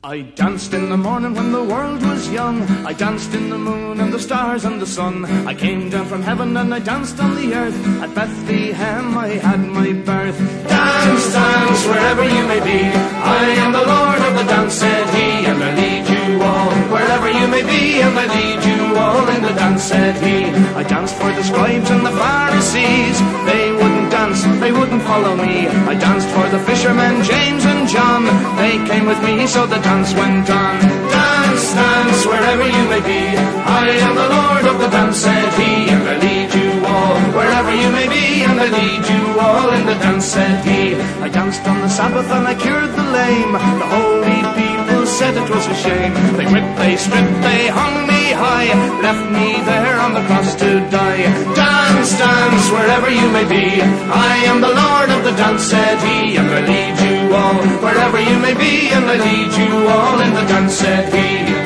I danced in the morning when the world was young. I danced in the moon and the stars and the sun. I came down from heaven and I danced on the earth. At Bethlehem I had my birth. Dance, dance, wherever you may be. I am the Lord of the dance, said he, and I lead you all. Wherever you may be, and I lead you all in the dance, said he. I danced for the scribes and the Pharisees. They wouldn't dance, they wouldn't follow me. I danced for the fishermen, James and John. They came with me, so the dance went on. Dance, dance, wherever you may be. I am the Lord of the dance, said he, and I lead you all. Wherever you may be, and I lead you all in the dance, said he. I danced on the Sabbath and I cured the lame. The holy people said it was a shame. They whipped, they stripped, they hung me high, left me there on the cross to die. Dance, dance, wherever you may be. I am the Lord of the dance, said he, and I lead you all. Wherever you may be, and I lead you all in the dance, said he.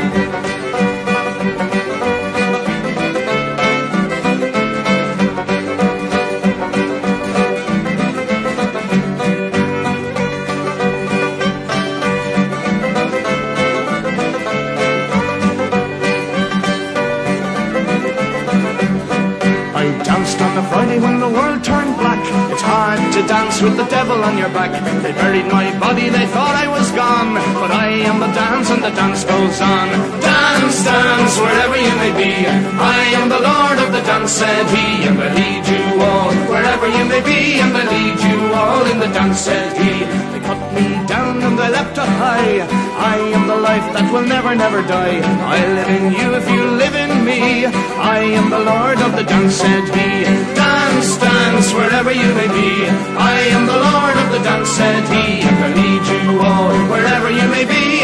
On a Friday when the world turned black, it's hard to dance with the devil on your back. They buried my body, they thought I was gone, but I am the dance and the dance goes on. Dance, dance, wherever you may be. I am the Lord of the dance, said he, and I lead you all. Wherever you may be, and I lead you all in the dance, said he. They cut me down and I leapt up high. I am the life that will never, never die. I live in you if you live in me. I am the Lord of the dance, said he. Dance, dance, wherever you may be. I am the Lord of the dance, said he, and I lead you all. Wherever you may be,